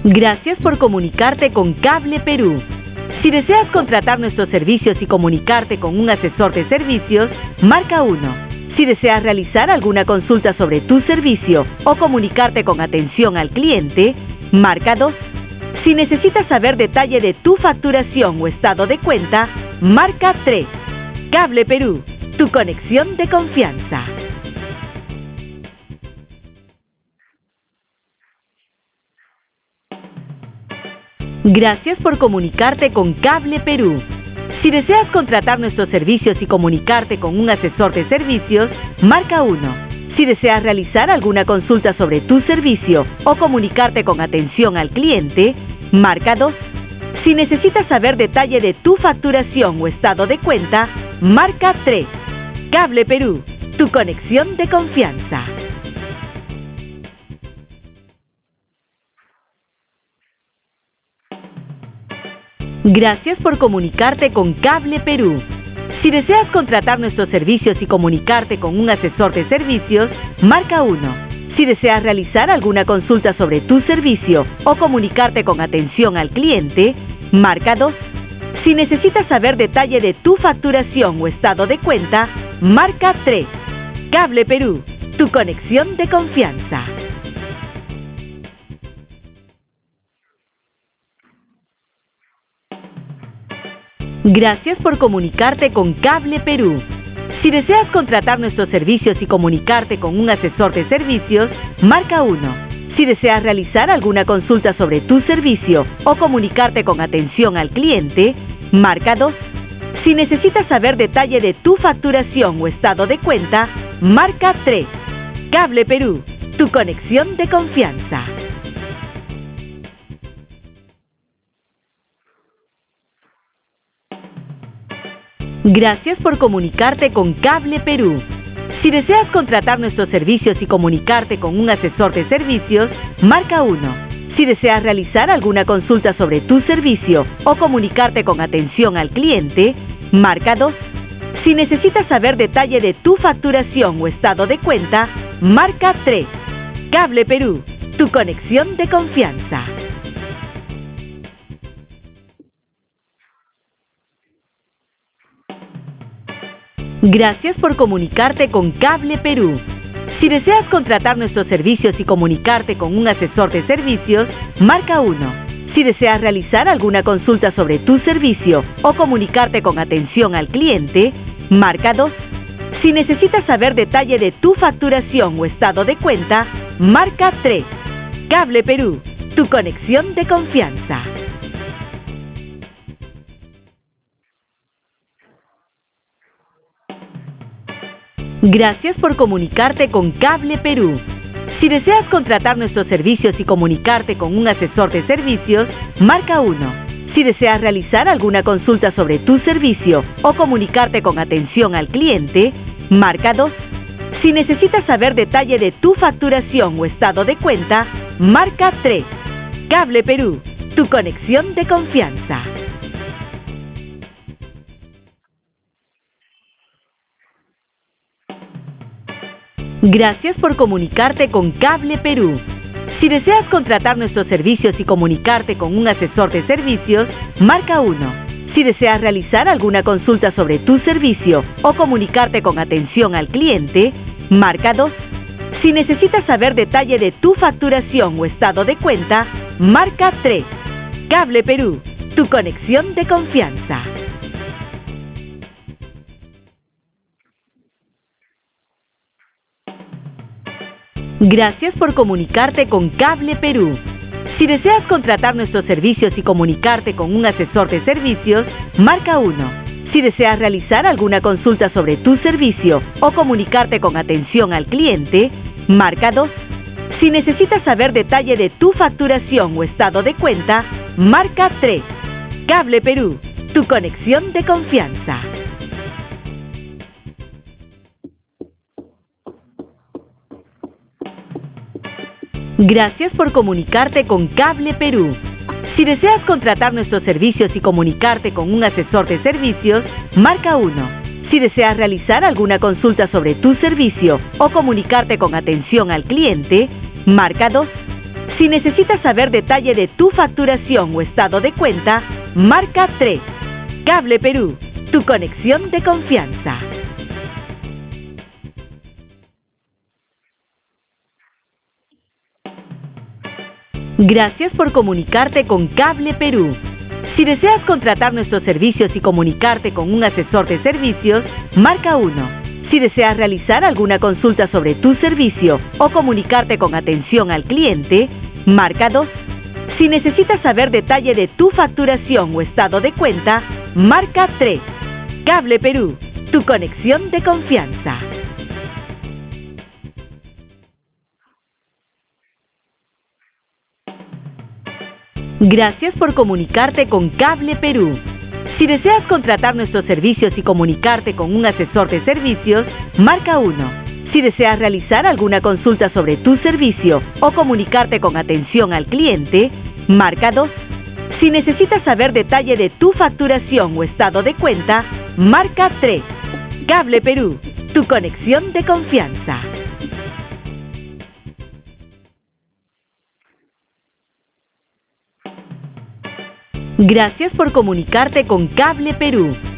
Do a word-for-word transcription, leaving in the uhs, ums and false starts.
Gracias por comunicarte con Cable Perú. Si deseas contratar nuestros servicios y comunicarte con un asesor de servicios, marca uno. Si deseas realizar alguna consulta sobre tu servicio o comunicarte con atención al cliente, marca dos. Si necesitas saber detalle de tu facturación o estado de cuenta, marca tres. Cable Perú, tu conexión de confianza. Gracias por comunicarte con Cable Perú. Si deseas contratar nuestros servicios y comunicarte con un asesor de servicios, marca uno. Si deseas realizar alguna consulta sobre tu servicio o comunicarte con atención al cliente, marca dos. Si necesitas saber detalle de tu facturación o estado de cuenta, marca tres. Cable Perú, tu conexión de confianza. Gracias por comunicarte con Cable Perú. Si deseas contratar nuestros servicios y comunicarte con un asesor de servicios, marca uno. Si deseas realizar alguna consulta sobre tu servicio o comunicarte con atención al cliente, marca dos. Si necesitas saber detalle de tu facturación o estado de cuenta, marca tres. Cable Perú, tu conexión de confianza. Gracias por comunicarte con Cable Perú. Si deseas contratar nuestros servicios y comunicarte con un asesor de servicios, marca uno. Si deseas realizar alguna consulta sobre tu servicio o comunicarte con atención al cliente, marca dos. Si necesitas saber detalle de tu facturación o estado de cuenta, marca tres. Cable Perú, tu conexión de confianza. Gracias por comunicarte con Cable Perú. Si deseas contratar nuestros servicios y comunicarte con un asesor de servicios, marca uno. Si deseas realizar alguna consulta sobre tu servicio o comunicarte con atención al cliente, marca dos. Si necesitas saber detalle de tu facturación o estado de cuenta, marca tres. Cable Perú, tu conexión de confianza. Gracias por comunicarte con Cable Perú. Si deseas contratar nuestros servicios y comunicarte con un asesor de servicios, marca uno. Si deseas realizar alguna consulta sobre tu servicio o comunicarte con atención al cliente, marca dos. Si necesitas saber detalle de tu facturación o estado de cuenta, marca tres. Cable Perú, tu conexión de confianza. Gracias por comunicarte con Cable Perú. Si deseas contratar nuestros servicios y comunicarte con un asesor de servicios, marca uno. Si deseas realizar alguna consulta sobre tu servicio o comunicarte con atención al cliente, marca dos. Si necesitas saber detalle de tu facturación o estado de cuenta, marca tres. Cable Perú, tu conexión de confianza. Gracias por comunicarte con Cable Perú. Si deseas contratar nuestros servicios y comunicarte con un asesor de servicios, marca uno. Si deseas realizar alguna consulta sobre tu servicio o comunicarte con atención al cliente, marca dos. Si necesitas saber detalle de tu facturación o estado de cuenta, marca tres. Cable Perú, tu conexión de confianza. Gracias por comunicarte con Cable Perú. Si deseas contratar nuestros servicios y comunicarte con un asesor de servicios, marca uno. Si deseas realizar alguna consulta sobre tu servicio o comunicarte con atención al cliente, marca dos. Si necesitas saber detalle de tu facturación o estado de cuenta, marca tres. Cable Perú, tu conexión de confianza. Gracias por comunicarte con Cable Perú. Si deseas contratar nuestros servicios y comunicarte con un asesor de servicios, marca uno. Si deseas realizar alguna consulta sobre tu servicio o comunicarte con atención al cliente, marca dos. Si necesitas saber detalle de tu facturación o estado de cuenta, marca tres. Cable Perú, tu conexión de confianza. Gracias por comunicarte con Cable Perú. Si deseas contratar nuestros servicios y comunicarte con un asesor de servicios, marca uno. Si deseas realizar alguna consulta sobre tu servicio o comunicarte con atención al cliente, marca dos. Si necesitas saber detalle de tu facturación o estado de cuenta, marca tres. Cable Perú, tu conexión de confianza. Gracias por comunicarte con Cable Perú. Si deseas contratar nuestros servicios y comunicarte con un asesor de servicios, marca uno. Si deseas realizar alguna consulta sobre tu servicio o comunicarte con atención al cliente, marca dos. Si necesitas saber detalle de tu facturación o estado de cuenta, marca tres. Cable Perú, tu conexión de confianza. Gracias por comunicarte con Cable Perú.